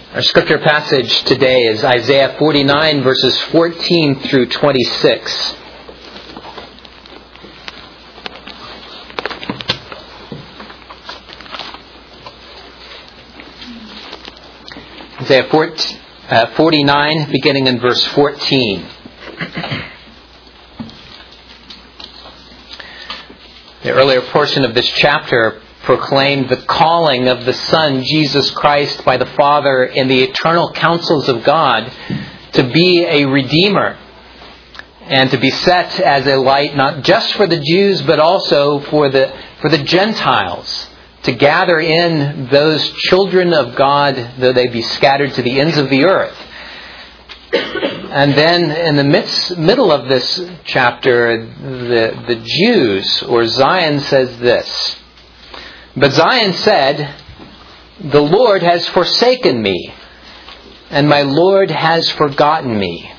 Our scripture passage today is Isaiah 49, verses 14 through 26. Isaiah 49, beginning in verse 14. The earlier portion of this chapter proclaimed the calling of the Son, Jesus Christ, by the Father in the eternal counsels of God to be a Redeemer and to be set as a light not just for the Jews but also for the Gentiles, to gather in those children of God, though they be scattered to the ends of the earth. And then in the middle of this chapter, the Jews, or Zion, says this: "But Zion said, 'The Lord has forsaken me, and my Lord has forgotten me.'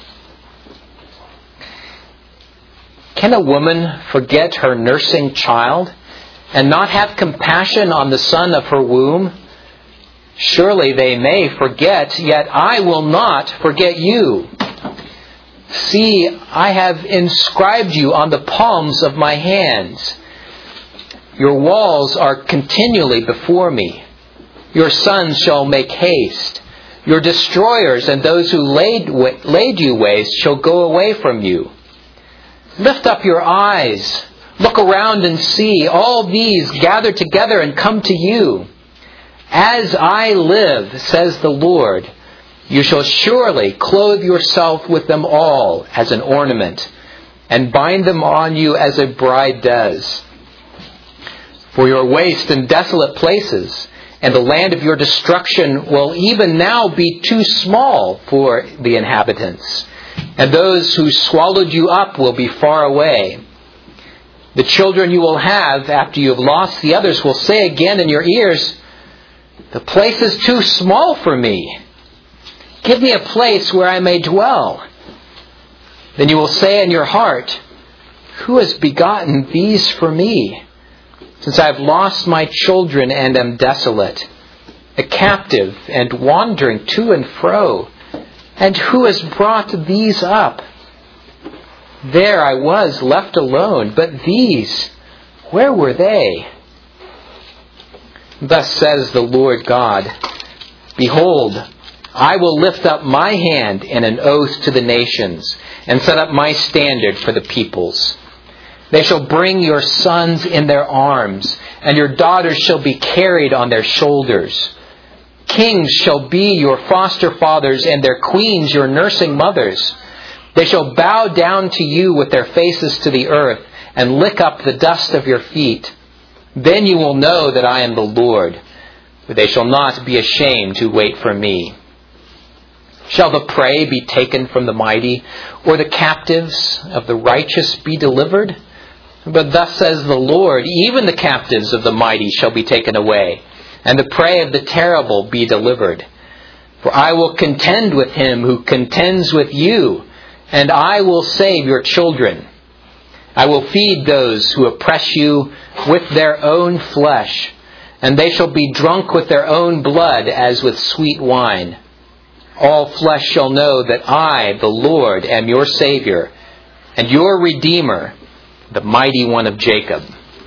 Can a woman forget her nursing child and not have compassion on the son of her womb? Surely they may forget, yet I will not forget you. See, I have inscribed you on the palms of my hands. Your walls are continually before me. Your sons shall make haste. Your destroyers and those who laid you waste shall go away from you. Lift up your eyes. Look around and see. All these gather together and come to you. As I live, says the Lord, you shall surely clothe yourself with them all as an ornament, and bind them on you as a bride does. For your waste and desolate places, and the land of your destruction will even now be too small for the inhabitants, and those who swallowed you up will be far away. The children you will have after you have lost the others will say again in your ears, 'The place is too small for me. Give me a place where I may dwell.' Then you will say in your heart, 'Who has begotten these for me? Since I have lost my children and am desolate, a captive and wandering to and fro. And who has brought these up? There I was left alone, but these, where were they?' Thus says the Lord God, 'Behold, I will lift up my hand in an oath to the nations, and set up my standard for the peoples. They shall bring your sons in their arms, and your daughters shall be carried on their shoulders. Kings shall be your foster fathers, and their queens your nursing mothers. They shall bow down to you with their faces to the earth, and lick up the dust of your feet. Then you will know that I am the Lord, for they shall not be ashamed who wait for me. Shall the prey be taken from the mighty, or the captives of the righteous be delivered? But thus says the Lord, even the captives of the mighty shall be taken away, and the prey of the terrible be delivered. For I will contend with him who contends with you, and I will save your children. I will feed those who oppress you with their own flesh, and they shall be drunk with their own blood as with sweet wine. All flesh shall know that I, the Lord, am your Savior, and your Redeemer, the Mighty One of Jacob."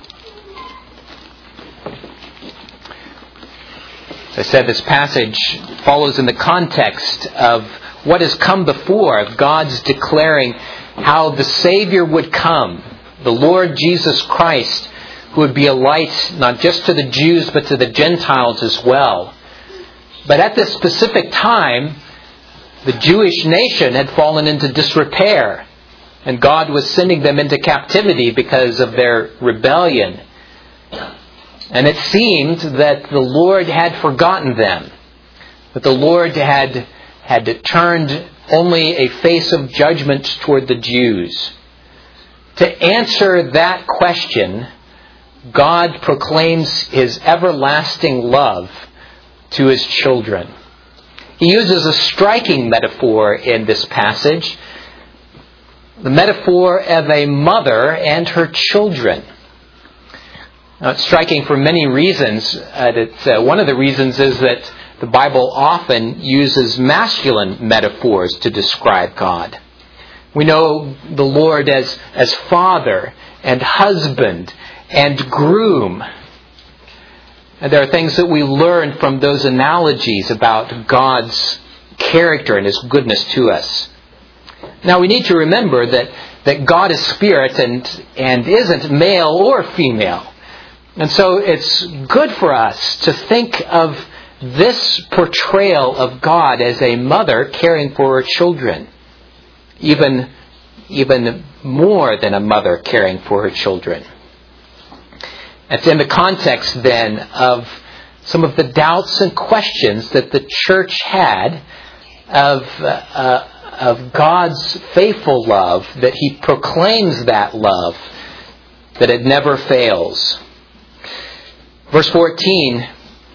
As I said, this passage follows in the context of what has come before, of God's declaring how the Savior would come, the Lord Jesus Christ, who would be a light not just to the Jews but to the Gentiles as well. But at this specific time, the Jewish nation had fallen into disrepair, and God was sending them into captivity because of their rebellion. And it seemed that the Lord had forgotten them, that the Lord had turned only a face of judgment toward the Jews. To answer that question, God proclaims His everlasting love to His children. He uses a striking metaphor in this passage, the metaphor of a mother and her children. Now, it's striking for many reasons. One of the reasons is that the Bible often uses masculine metaphors to describe God. We know the Lord as father and husband and groom. And there are things that we learn from those analogies about God's character and His goodness to us. Now we need to remember that God is spirit and isn't male or female. And so it's good for us to think of this portrayal of God as a mother caring for her children. Even more than a mother caring for her children. It's in the context then of some of the doubts and questions that the church had of God's faithful love, that He proclaims that love, that it never fails. Verse 14,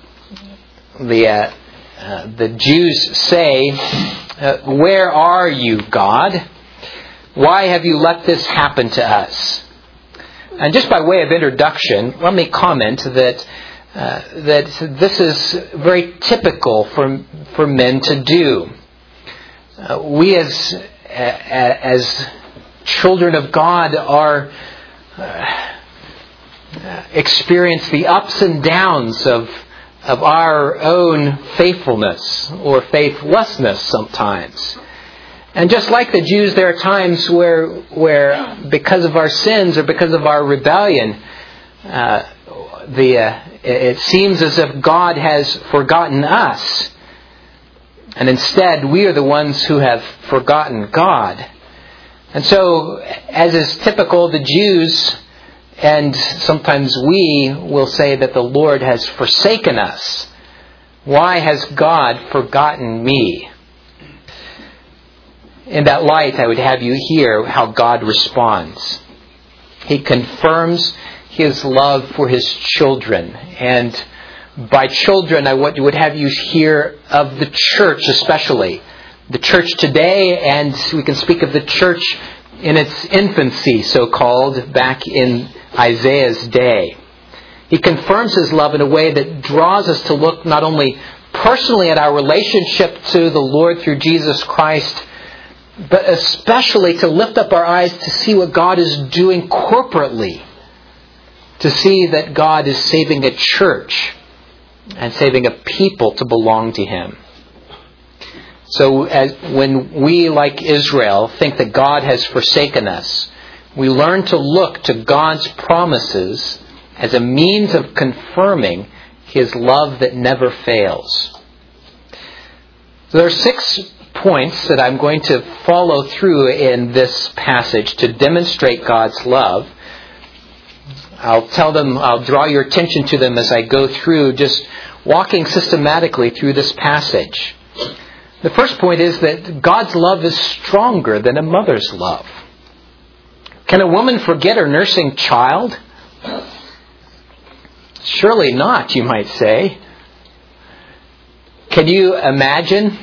the Jews say, "Where are you, God? Why have you let this happen to us?" And just by way of introduction, let me comment that this is very typical for men to do. We as children of God are experience the ups and downs of our own faithfulness or faithlessness sometimes. And just like the Jews, there are times where because of our sins or because of our rebellion, it seems as if God has forgotten us. And instead, we are the ones who have forgotten God. And so, as is typical, the Jews, and sometimes we, will say that the Lord has forsaken us. Why has God forgotten me? In that light, I would have you hear how God responds. He confirms His love for His children. And by children, I would have you hear of the church especially. The church today, and we can speak of the church in its infancy, so-called, back in Isaiah's day. He confirms His love in a way that draws us to look not only personally at our relationship to the Lord through Jesus Christ, but especially to lift up our eyes to see what God is doing corporately. To see that God is saving a church and saving a people to belong to Him. So when we, like Israel, think that God has forsaken us, we learn to look to God's promises as a means of confirming His love that never fails. So there are 6 points that I'm going to follow through in this passage to demonstrate God's love. I'll draw your attention to them as I go through, just walking systematically through this passage. The first point is that God's love is stronger than a mother's love. Can a woman forget her nursing child? Surely not, you might say. Can you imagine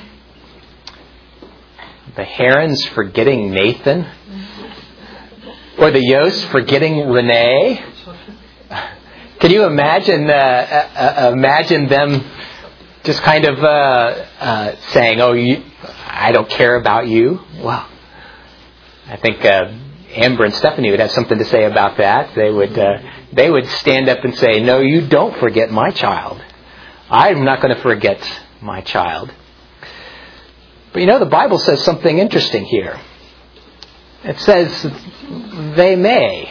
the Herons forgetting Nathan? Or the Yosts forgetting Renee? Can you imagine them just kind of saying, "Oh, I don't care about you"? Well, I think Amber and Stephanie would have something to say about that. They would stand up and say, "No, you don't forget my child. I'm not going to forget my child." But the Bible says something interesting here. It says they may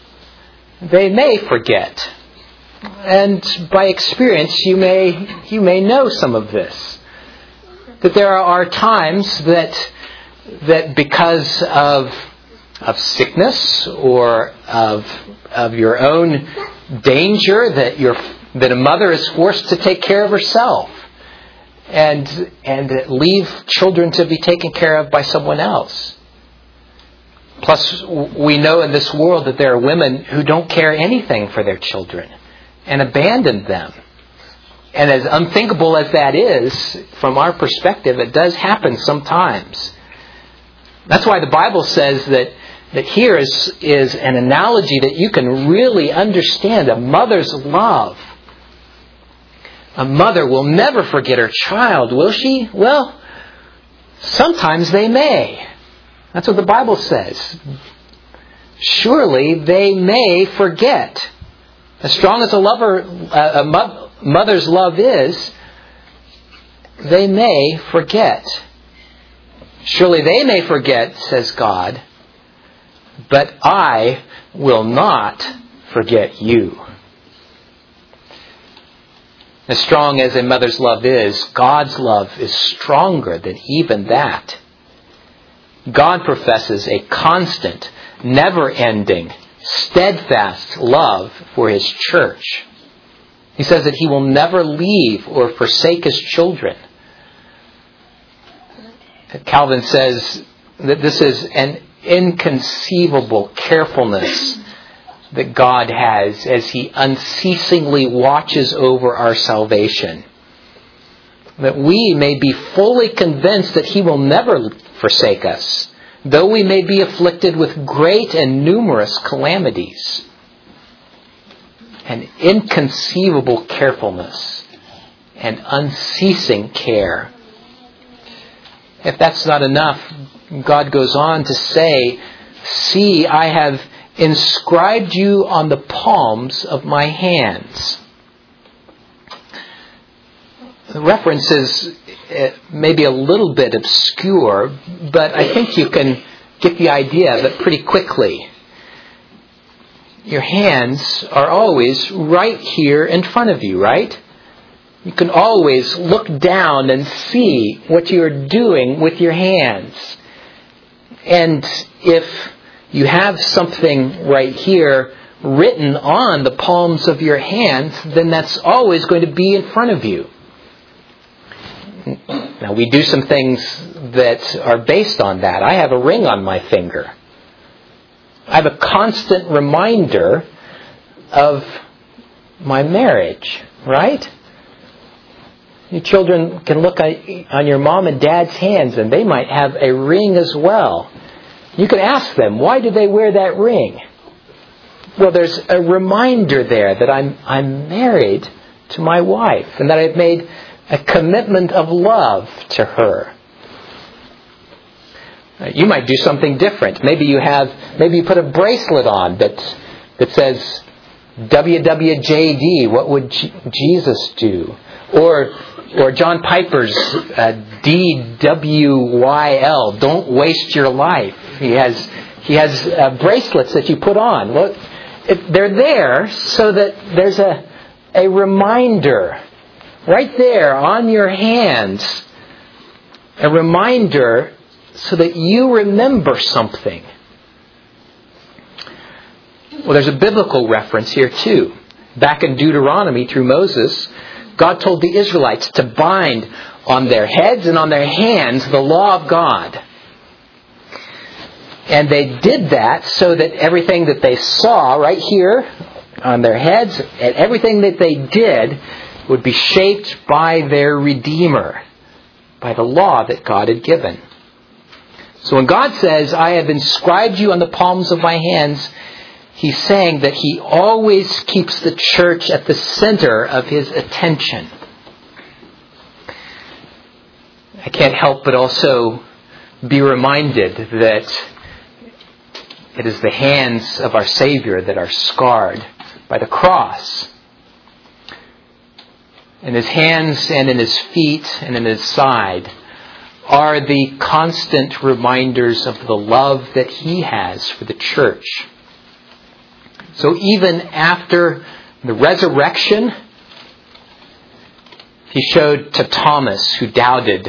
forget. And by experience, you may know some of this. That there are times that because of sickness or of your own danger, that a mother is forced to take care of herself and leave children to be taken care of by someone else. Plus, we know in this world that there are women who don't care anything for their children and abandon them. And as unthinkable as that is, from our perspective, it does happen sometimes. That's why the Bible says that here is an analogy that you can really understand a mother's love. A mother will never forget her child, will she? Well, sometimes they may. That's what the Bible says. Surely they may forget. As strong as a mother's love is, they may forget. Surely they may forget, says God, but I will not forget you. As strong as a mother's love is, God's love is stronger than even that. God professes a constant, never-ending, steadfast love for His church. He says that He will never leave or forsake His children. Calvin says that this is an inconceivable carefulness that God has as He unceasingly watches over our salvation. That we may be fully convinced that He will never forsake us, though we may be afflicted with great and numerous calamities. An inconceivable carefulness and unceasing care. If that's not enough, God goes on to say, "See, I have inscribed you on the palms of my hands." The reference is maybe a little bit obscure, but I think you can get the idea of it pretty quickly. Your hands are always right here in front of you, right? You can always look down and see what you're doing with your hands. And if you have something right here written on the palms of your hands, then that's always going to be in front of you. Now, we do some things that are based on that. I have a ring on my finger. I have a constant reminder of my marriage, right? You children can look on your mom and dad's hands, and they might have a ring as well. You can ask them, why do they wear that ring? Well, there's a reminder there that I'm married to my wife, and that I've made a commitment of love to her. You might do something different. Maybe you put a bracelet on that says WWJD, what would Jesus do? Or John Piper's DWYL, don't waste your life. He has bracelets that you put on. Well, they're there so that there's a reminder right there on your hands, a reminder so that you remember something. Well, there's a biblical reference here too. Back in Deuteronomy through Moses, God told the Israelites to bind on their heads and on their hands the law of God. And they did that so that everything that they saw right here on their heads, and everything that they did would be shaped by their Redeemer, by the law that God had given. So when God says, I have inscribed you on the palms of my hands, He's saying that He always keeps the church at the center of His attention. I can't help but also be reminded that it is the hands of our Savior that are scarred by the cross. In His hands and in His feet and in His side are the constant reminders of the love that He has for the church. So even after the resurrection, He showed to Thomas, who doubted,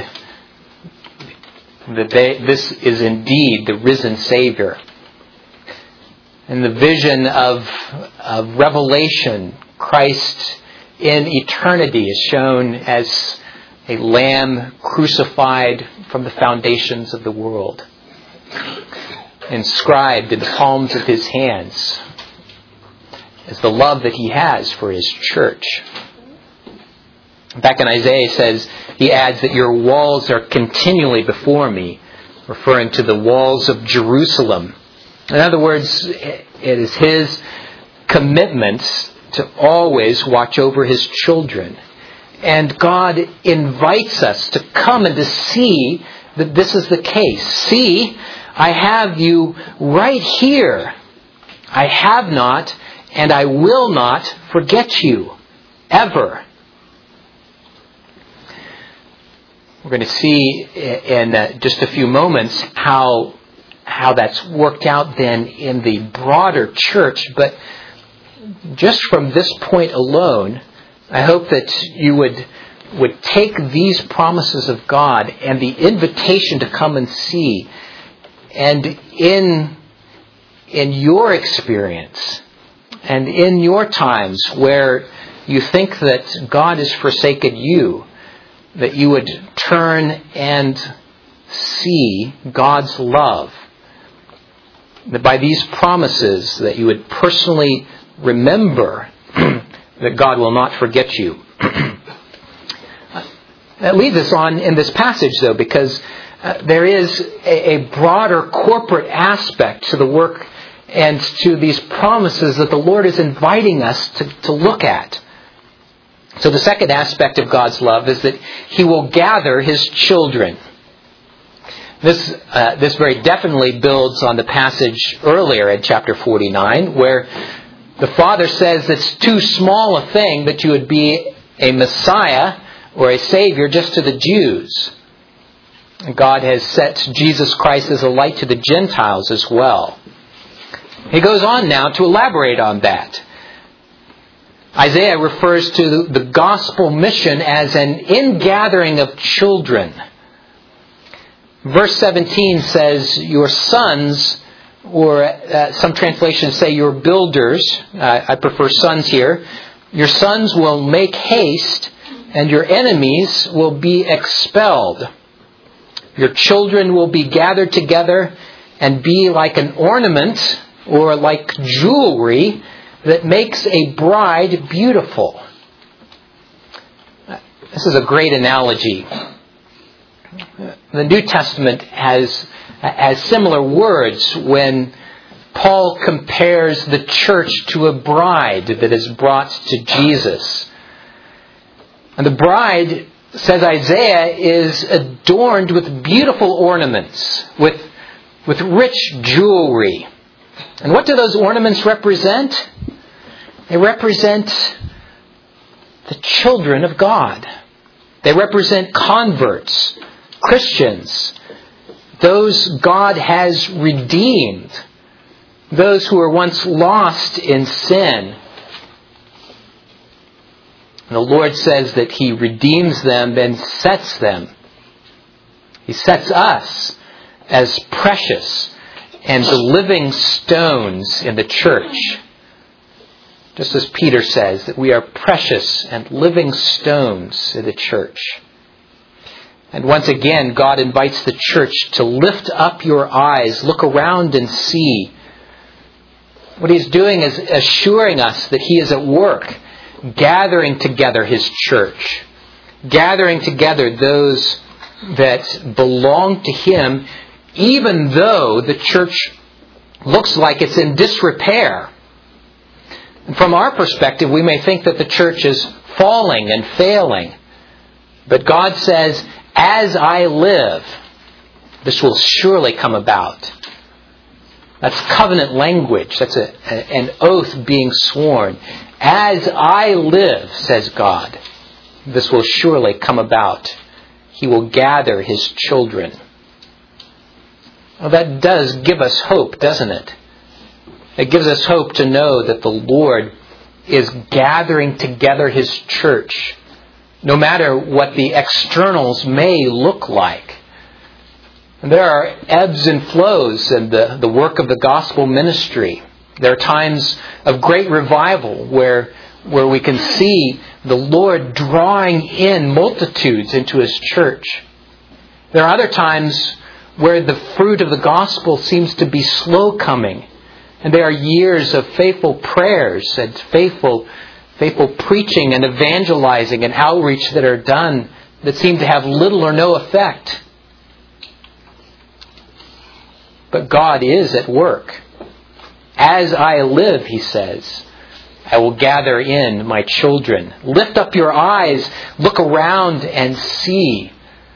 that this is indeed the risen Savior. In the vision of Revelation, Christ in eternity is shown as a lamb crucified from the foundations of the world, inscribed in the palms of His hands as the love that He has for His church. Back in Isaiah, He adds that your walls are continually before me, referring to the walls of Jerusalem. In other words, it is His commitment to always watch over His children And God invites us to come and to see that this is the case. See, I have you right here. I have not and I will not forget you, ever. We're going to see in just a few moments how that's worked out then in the broader church. But just from this point alone, I hope that you would take these promises of God and the invitation to come and see, and in your experience and in your times where you think that God has forsaken you, that you would turn and see God's love. That by these promises that you would personally remember that God will not forget you. That leads us on in this passage, though, because there is a broader corporate aspect to the work and to these promises that the Lord is inviting us to look at. So the second aspect of God's love is that He will gather His children. This very definitely builds on the passage earlier in chapter 49, where the Father says it's too small a thing that you would be a Messiah or a Savior just to the Jews. God has set Jesus Christ as a light to the Gentiles as well. He goes on now to elaborate on that. Isaiah refers to the gospel mission as an ingathering of children. Verse 17 says, your sons, or some translations say your builders, I prefer sons here, your sons will make haste and your enemies will be expelled. Your children will be gathered together and be like an ornament or like jewelry that makes a bride beautiful. This is a great analogy. The New Testament has similar words when Paul compares the church to a bride that is brought to Jesus. And the bride, says Isaiah, is adorned with beautiful ornaments, with rich jewelry. And what do those ornaments represent? They represent the children of God. They represent converts, Christians, those God has redeemed, those who were once lost in sin. And the Lord says that He redeems them and sets them. He sets us as precious and the living stones in the church. Just as Peter says, that we are precious and living stones in the church. And once again, God invites the church to lift up your eyes, look around and see. What He's doing is assuring us that He is at work, gathering together His church, gathering together those that belong to Him, even though the church looks like it's in disrepair. And from our perspective, we may think that the church is falling and failing. But God says, as I live, this will surely come about. That's covenant language. That's an oath being sworn. As I live, says God, this will surely come about. He will gather His children. Well, that does give us hope, doesn't it? It gives us hope to know that the Lord is gathering together His church, no matter what the externals may look like. And there are ebbs and flows in the work of the gospel ministry. There are times of great revival where we can see the Lord drawing in multitudes into His church. There are other times where the fruit of the gospel seems to be slow coming. And there are years of faithful prayers and faithful preaching and evangelizing and outreach that are done that seem to have little or no effect. But God is at work. As I live, He says, I will gather in my children. Lift up your eyes, look around and see.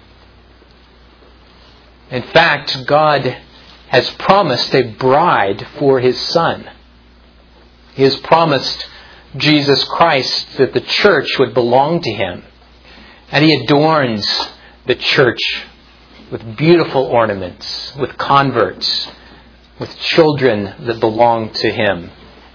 In fact, God has promised a bride for His Son. He has promised Jesus Christ that the church would belong to Him. And He adorns the church with beautiful ornaments, with converts, with children that belong to Him.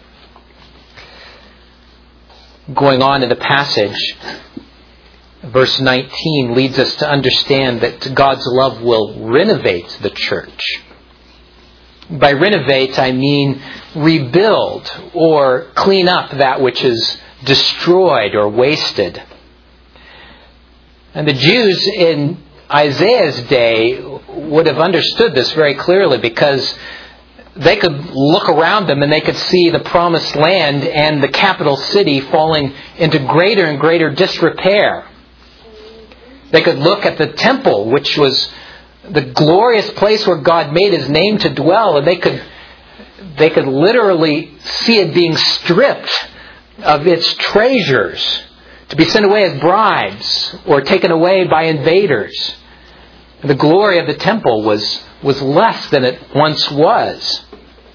Going on in the passage, verse 19 leads us to understand that God's love will renovate the church. By renovate, I mean rebuild or clean up that which is destroyed or wasted. And the Jews in Isaiah's day would have understood this very clearly, because they could look around them and they could see the promised land and the capital city falling into greater and greater disrepair. They could look at the temple, which was the glorious place where God made His name to dwell, and they could literally see it being stripped of its treasures to be sent away as bribes or taken away by invaders. And the glory of the temple was less than it once was.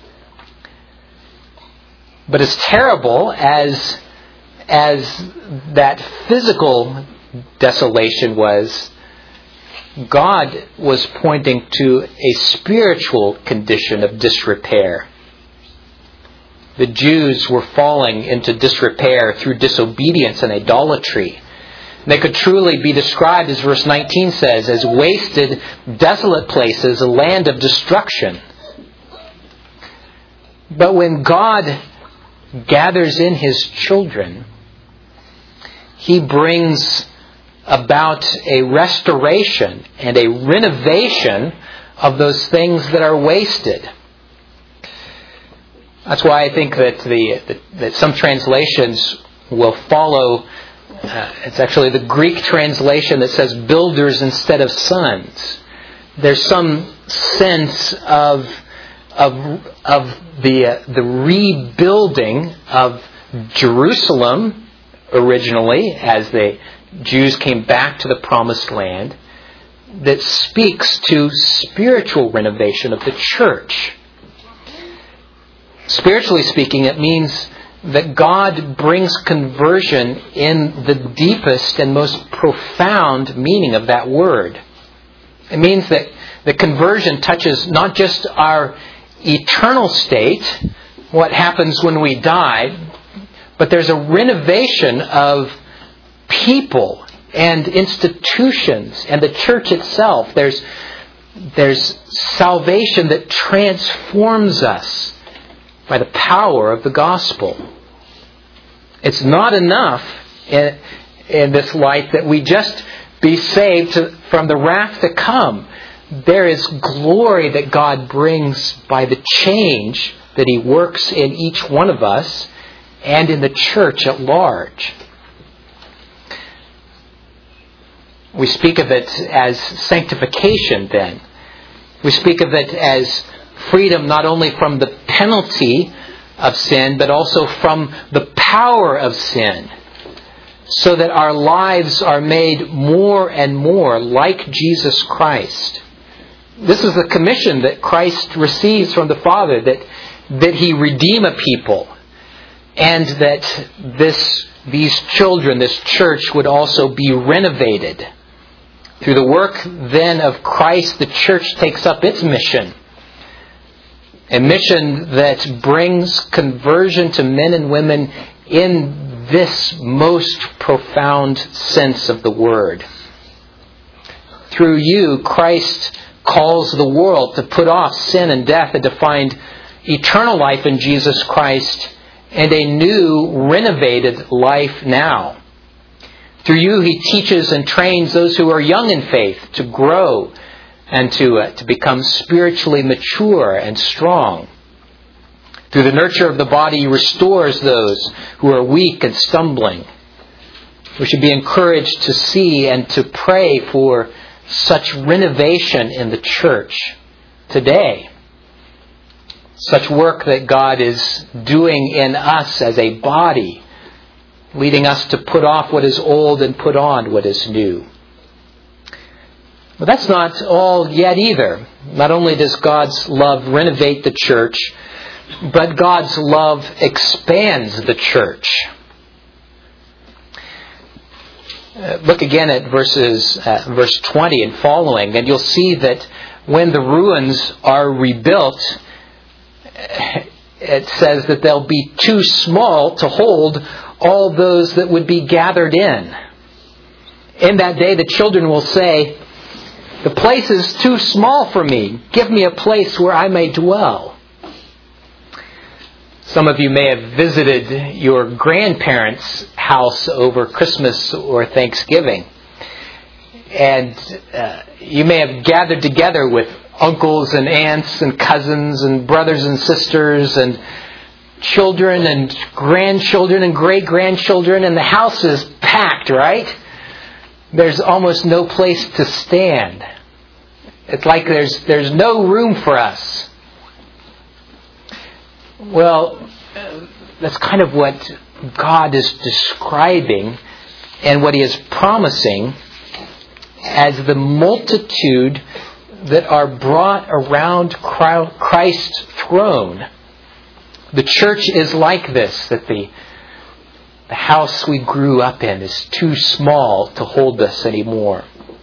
But as terrible as that physical desolation was, God was pointing to a spiritual condition of disrepair. The Jews were falling into disrepair through disobedience and idolatry. They could truly be described, as verse 19 says, as wasted, desolate places, a land of destruction. But when God gathers in His children, He brings about a restoration and a renovation of those things that are wasted. That's why I think that some translations will follow. It's actually the Greek translation that says builders instead of sons. There's some sense of the rebuilding of Jerusalem originally, as the Jews came back to the promised land, that speaks to spiritual renovation of the church. Spiritually speaking, it means that God brings conversion in the deepest and most profound meaning of that word. It means that the conversion touches not just our eternal state, what happens when we die, but there's a renovation of people and institutions and the church itself. There's salvation that transforms us by the power of the gospel. It's not enough in this life that we just be saved from the wrath to come. There is glory that God brings by the change that He works in each one of us and in the church at large. We speak of it as sanctification then. We speak of it as freedom not only from the penalty of sin, but also from the power of sin, so that our lives are made more and more like Jesus Christ. This is the commission that Christ receives from the Father, that He redeem a people, and that these children, this church, would also be renovated. Through the work then of Christ, the church takes up its mission. A mission that brings conversion to men and women in this most profound sense of the word. Through you, Christ calls the world to put off sin and death and to find eternal life in Jesus Christ and a new, renovated life now. Through you, He teaches and trains those who are young in faith to grow and to become spiritually mature and strong. Through the nurture of the body, He restores those who are weak and stumbling. We should be encouraged to see and to pray for such renovation in the church today. such work that God is doing in us as a body, leading us to put off what is old and put on what is new. But that's not all yet either. Not only does God's love renovate the church, but God's love expands the church. Look again at verse 20 and following, and you'll see that when the ruins are rebuilt, it says that they'll be too small to hold all those that would be gathered in. In that day, the children will say, "The place is too small for me. Give me a place where I may dwell." Some of you may have visited your grandparents' house over Christmas or Thanksgiving. And you may have gathered together with uncles and aunts and cousins and brothers and sisters and children and grandchildren and great-grandchildren, and the house is packed, right? There's almost no place to stand. It's like there's no room for us. Well, that's kind of what God is describing and what He is promising as the multitude that are brought around Christ's throne. The church is like this, that the house we grew up in is too small to hold us anymore.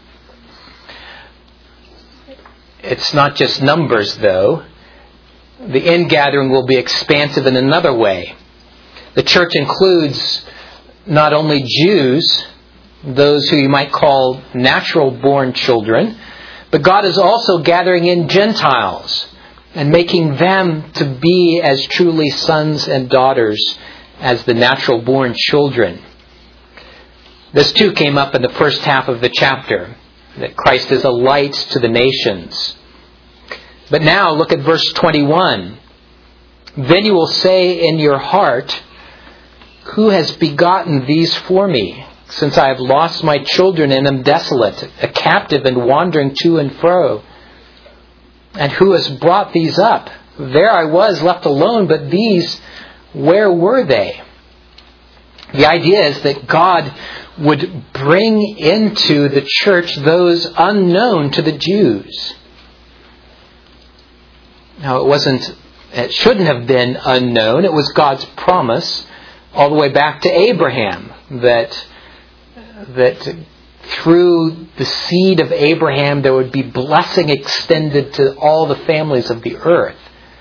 It's not just numbers, though. The ingathering will be expansive in another way. The church includes not only Jews, those who you might call natural-born children, but God is also gathering in Gentiles and making them to be as truly sons and daughters as the natural-born children. This too came up in the first half of the chapter, that Christ is a light to the nations. But now look at verse 21. "Then you will say in your heart, 'Who has begotten these for me? Since I have lost my children and am desolate, a captive and wandering to and fro. And who has brought these up? There I was left alone, but these, where were they?'" The idea is that God would bring into the church those unknown to the Jews. Now, it shouldn't have been unknown. It was God's promise all the way back to Abraham that through the seed of Abraham there would be blessing extended to all the families of the earth.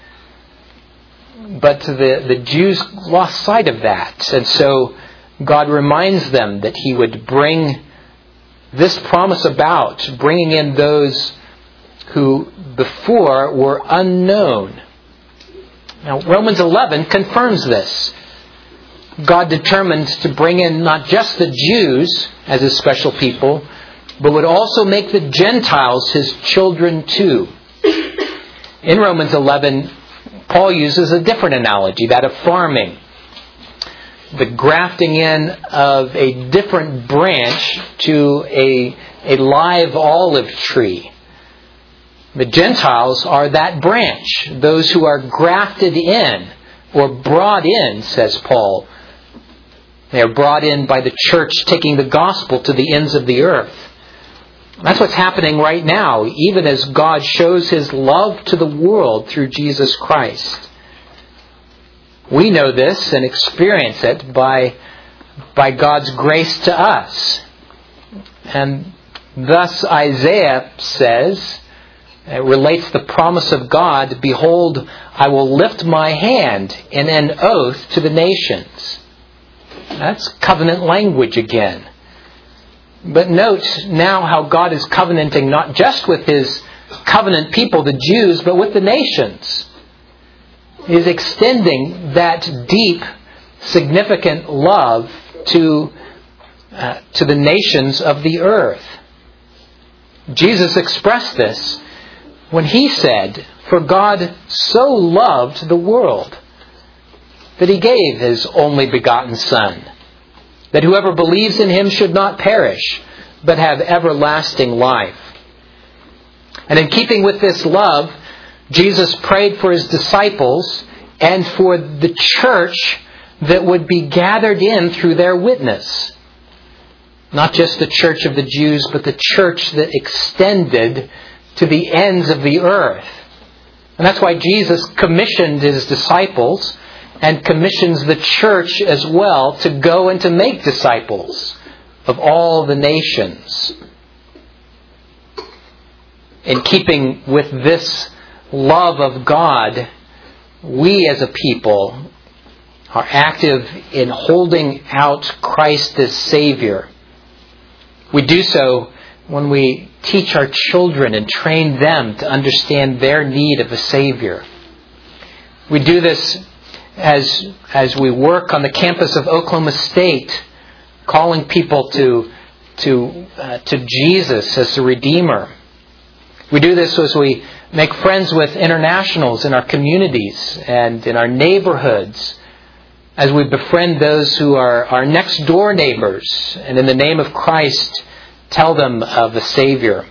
But the Jews lost sight of that. And so God reminds them that He would bring this promise about, bringing in those who before were unknown. Now, Romans 11 confirms this. God determined to bring in not just the Jews as His special people, but would also make the Gentiles His children too. In Romans 11, Paul uses a different analogy, that of farming. The grafting in of a different branch to a live olive tree. The Gentiles are that branch, those who are grafted in or brought in, says Paul. They are brought in by the church taking the gospel to the ends of the earth. That's what's happening right now, even as God shows His love to the world through Jesus Christ. We know this and experience it by God's grace to us. And thus Isaiah says, it relates the promise of God, "Behold, I will lift my hand in an oath to the nations." That's covenant language again. But note now how God is covenanting not just with His covenant people, the Jews, but with the nations. He is extending that deep, significant love to the nations of the earth. Jesus expressed this when He said, "For God so loved the world that He gave His only begotten Son, that whoever believes in Him should not perish, but have everlasting life." And in keeping with this love, Jesus prayed for his disciples and for the church that would be gathered in through their witness. Not just the church of the Jews, but the church that extended to the ends of the earth. And that's why Jesus commissioned his disciples and commissions the church as well to go and to make disciples of all the nations. In keeping with this love of God, we as a people are active in holding out Christ as Savior. We do so when we teach our children and train them to understand their need of a Savior. We do this as we work on the campus of Oklahoma State, calling people to Jesus as the Redeemer. We do this as we make friends with internationals in our communities and in our neighborhoods, as we befriend those who are our next door neighbors, and in the name of Christ, tell them of the Savior.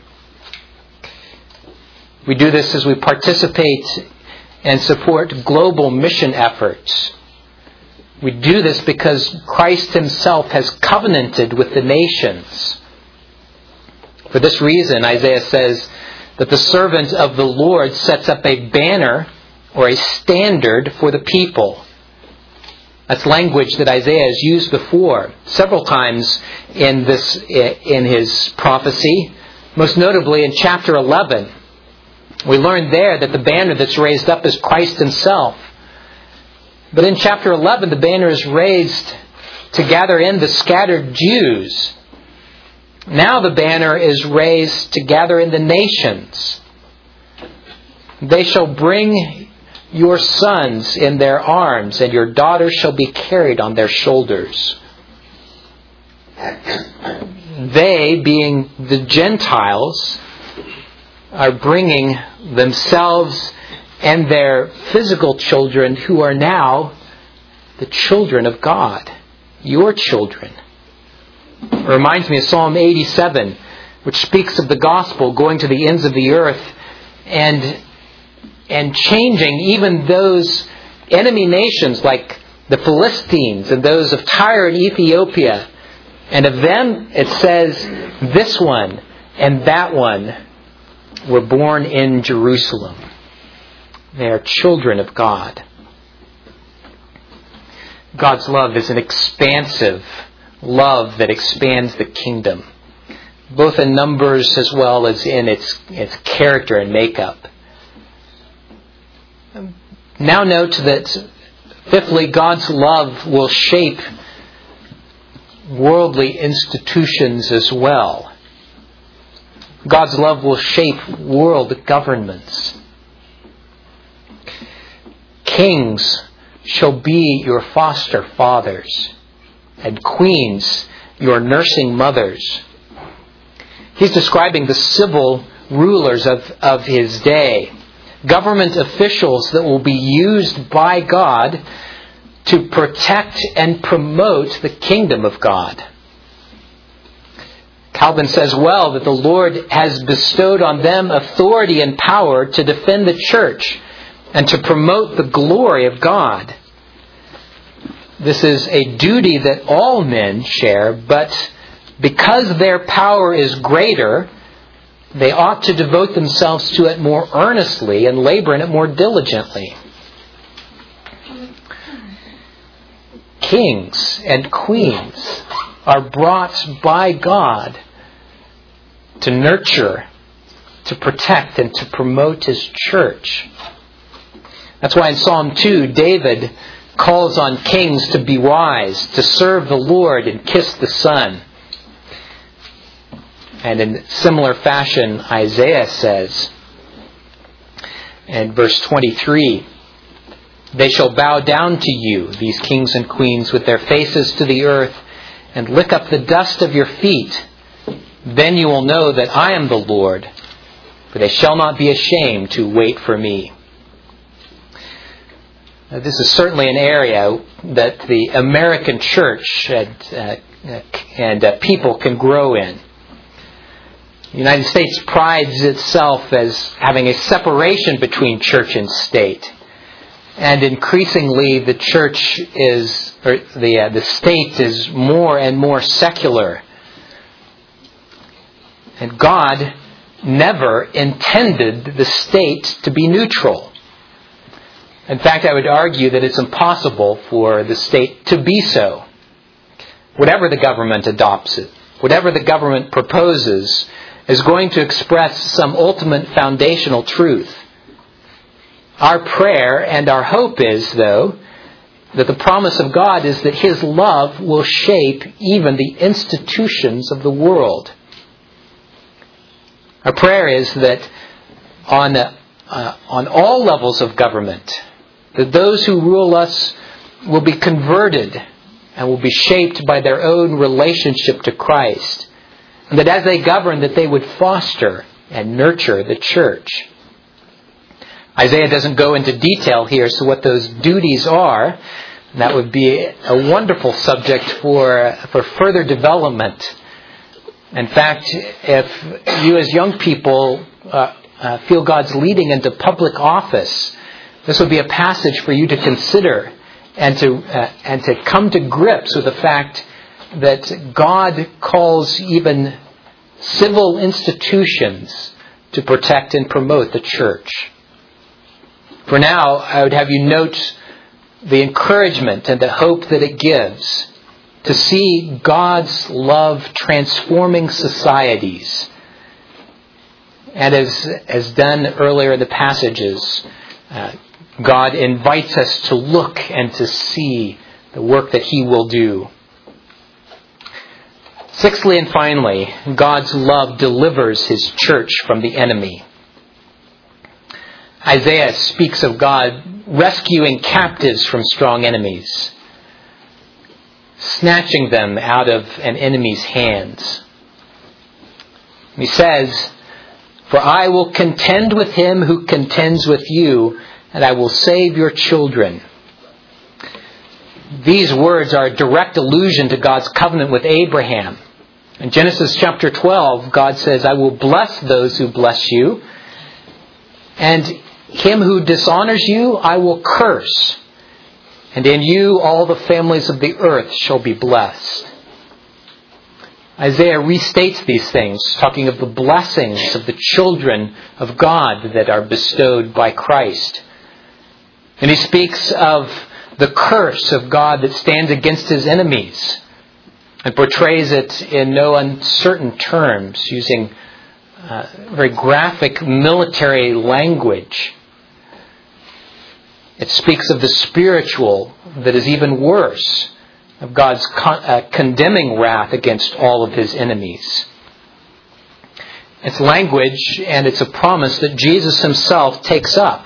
We do this as we participate and support global mission efforts. We do this because Christ himself has covenanted with the nations. For this reason, Isaiah says that the servant of the Lord sets up a banner or a standard for the people. That's language that Isaiah has used before several times in his prophecy, most notably in chapter 11. We learned there that the banner that's raised up is Christ himself. But in chapter 11, the banner is raised to gather in the scattered Jews. Now the banner is raised to gather in the nations. They shall bring your sons in their arms, and your daughters shall be carried on their shoulders. They, being the Gentiles, are bringing themselves and their physical children, who are now the children of God, your children. It reminds me of Psalm 87, which speaks of the gospel going to the ends of the earth and changing even those enemy nations like the Philistines and those of Tyre and Ethiopia. And of them, it says, this one and that one were born in Jerusalem. They are children of God. God's love is an expansive love that expands the kingdom, both in numbers as well as in its character and makeup. Now note that, fifthly, God's love will shape worldly institutions as well. God's love will shape world governments. Kings shall be your foster fathers, and queens your nursing mothers. He's describing the civil rulers of his day. Government officials that will be used by God to protect and promote the kingdom of God. Calvin says well that the Lord has bestowed on them authority and power to defend the church and to promote the glory of God. This is a duty that all men share, but because their power is greater, they ought to devote themselves to it more earnestly and labor in it more diligently. Kings and queens are brought by God to nurture, to protect, and to promote his church. That's why in Psalm 2, David calls on kings to be wise, to serve the Lord and kiss the Son. And in similar fashion, Isaiah says, in verse 23, they shall bow down to you, these kings and queens, with their faces to the earth, and lick up the dust of your feet. Then you will know that I am the Lord, for they shall not be ashamed to wait for me. Now, this is certainly an area that the American church and people can grow in. The United States prides itself as having a separation between church and state. And increasingly the state is more and more secular. And God never intended the state to be neutral. In fact, I would argue that it's impossible for the state to be so. Whatever the government adopts it, whatever the government proposes, is going to express some ultimate foundational truth. Our prayer and our hope is, though, that the promise of God is that His love will shape even the institutions of the world. Our prayer is that on all levels of government, that those who rule us will be converted and will be shaped by their own relationship to Christ. And that as they govern, that they would foster and nurture the church. Isaiah doesn't go into detail here as to what those duties are. That would be a wonderful subject for further development. In fact, if you as young people feel God's leading into public office, this would be a passage for you to consider and to come to grips with the fact that God calls even civil institutions to protect and promote the church. For now, I would have you note the encouragement and the hope that it gives to see God's love transforming societies. And as done earlier in the passages, God invites us to look and to see the work that He will do. Sixthly and finally, God's love delivers His church from the enemy. Isaiah speaks of God rescuing captives from strong enemies, snatching them out of an enemy's hands. He says, "For I will contend with him who contends with you, and I will save your children." These words are a direct allusion to God's covenant with Abraham. In Genesis chapter 12, God says, "I will bless those who bless you, and him who dishonors you I will curse. And in you all the families of the earth shall be blessed." Isaiah restates these things, talking of the blessings of the children of God that are bestowed by Christ. And he speaks of the curse of God that stands against His enemies, and portrays it in no uncertain terms, using very graphic military language. It speaks of the spiritual that is even worse, of God's condemning wrath against all of His enemies. It's language, and it's a promise that Jesus Himself takes up.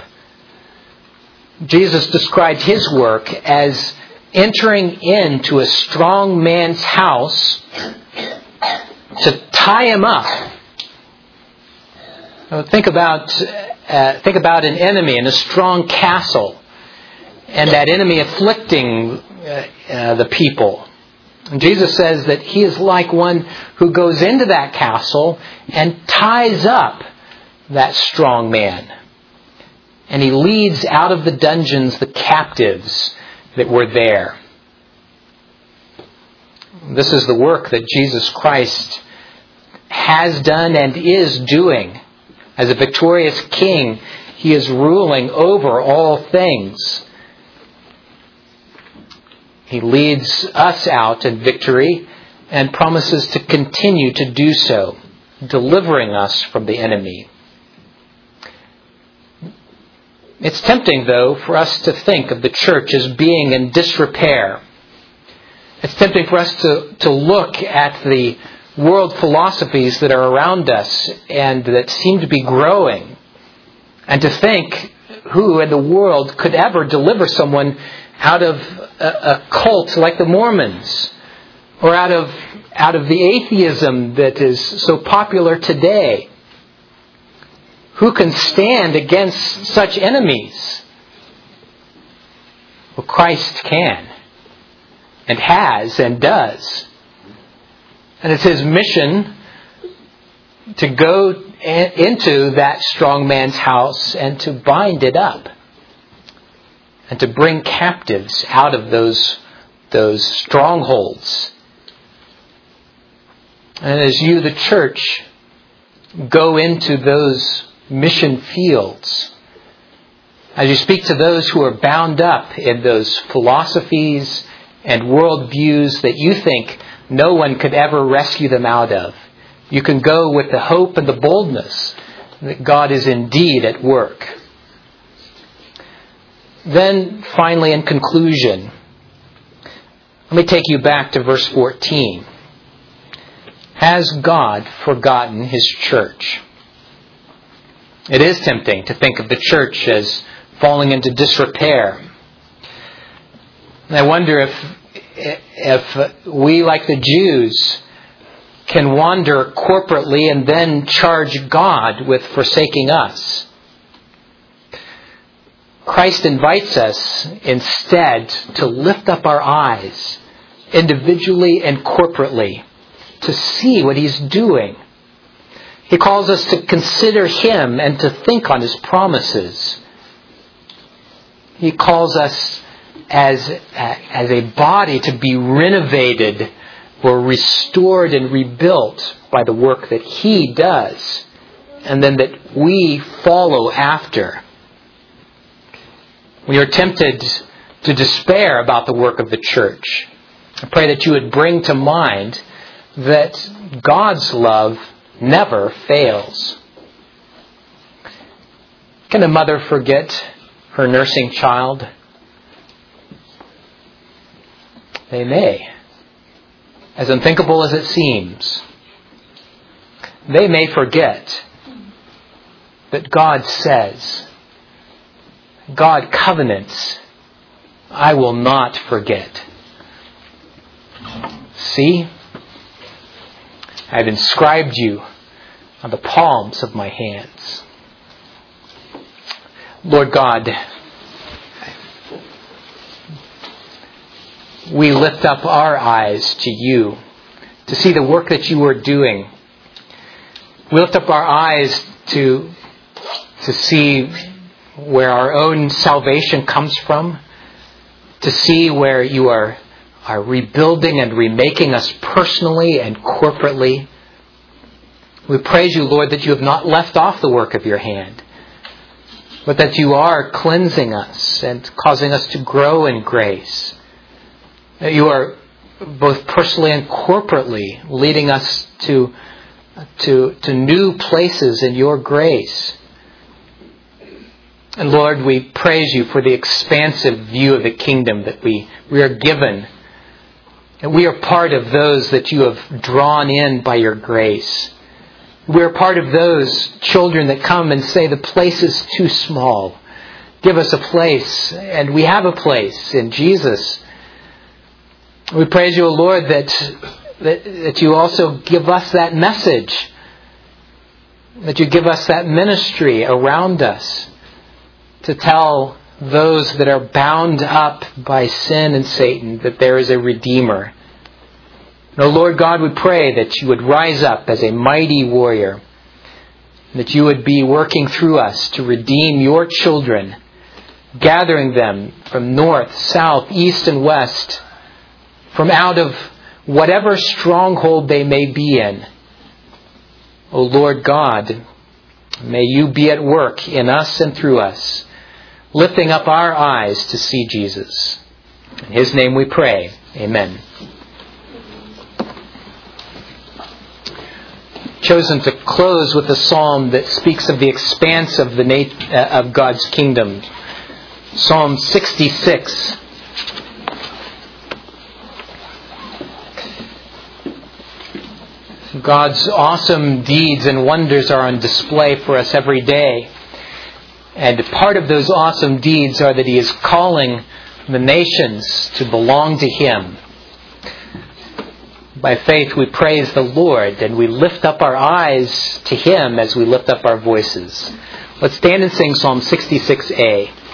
Jesus described His work as entering into a strong man's house to tie him up. Think about an enemy in a strong castle, and that enemy afflicting the people. And Jesus says that He is like one who goes into that castle and ties up that strong man. And He leads out of the dungeons the captives that were there. This is the work that Jesus Christ has done and is doing. As a victorious king, He is ruling over all things. He leads us out in victory and promises to continue to do so, delivering us from the enemy. It's tempting, though, for us to think of the church as being in disrepair. It's tempting for us to look at the world philosophies that are around us and that seem to be growing, and to think, who in the world could ever deliver someone out of a cult like the Mormons, or out of the atheism that is so popular today? Who can stand against such enemies? Well, Christ can, and has, and does. And it's His mission to go into that strong man's house and to bind it up and to bring captives out of those strongholds. And as you, the church, go into those mission fields, as you speak to those who are bound up in those philosophies and worldviews that you think no one could ever rescue them out of, you can go with the hope and the boldness that God is indeed at work. Then, finally, in conclusion, let me take you back to verse 14. Has God forgotten His church? It is tempting to think of the church as falling into disrepair. And I wonder if we, like the Jews, can wander corporately and then charge God with forsaking us. Christ invites us instead to lift up our eyes individually and corporately to see what He's doing. He calls us to consider Him and to think on His promises. He calls us as a body to be renovated or restored and rebuilt by the work that He does, and then that we follow after. We are tempted to despair about the work of the church. I pray that you would bring to mind that God's love never fails. Can a mother forget her nursing child? They may. As unthinkable as it seems, they may forget. But God says, God covenants, I will not forget. See, I've inscribed you on the palms of my hands. Lord God, we lift up our eyes to you to see the work that you are doing. We lift up our eyes to see where our own salvation comes from, to see where you are rebuilding and remaking us personally and corporately. We praise you, Lord, that you have not left off the work of your hand, but that you are cleansing us and causing us to grow in grace. That you are both personally and corporately leading us to new places in your grace. And Lord, we praise you for the expansive view of the kingdom that we are given. And we are part of those that you have drawn in by your grace. We are part of those children that come and say, the place is too small. Give us a place. And we have a place in Jesus. We praise you, O Lord, that you also give us that message. That you give us that ministry around us to tell those that are bound up by sin and Satan that there is a Redeemer. And, O Lord God, we pray that you would rise up as a mighty warrior, that you would be working through us to redeem your children, gathering them from north, south, east, and west, from out of whatever stronghold they may be in. O Lord God, may you be at work in us and through us, lifting up our eyes to see Jesus. In His name we pray. Amen. Chosen to close with a psalm that speaks of the expanse of of God's kingdom. Psalm 66. God's awesome deeds and wonders are on display for us every day. And part of those awesome deeds are that He is calling the nations to belong to Him. By faith we praise the Lord and we lift up our eyes to Him as we lift up our voices. Let's stand and sing Psalm 66a.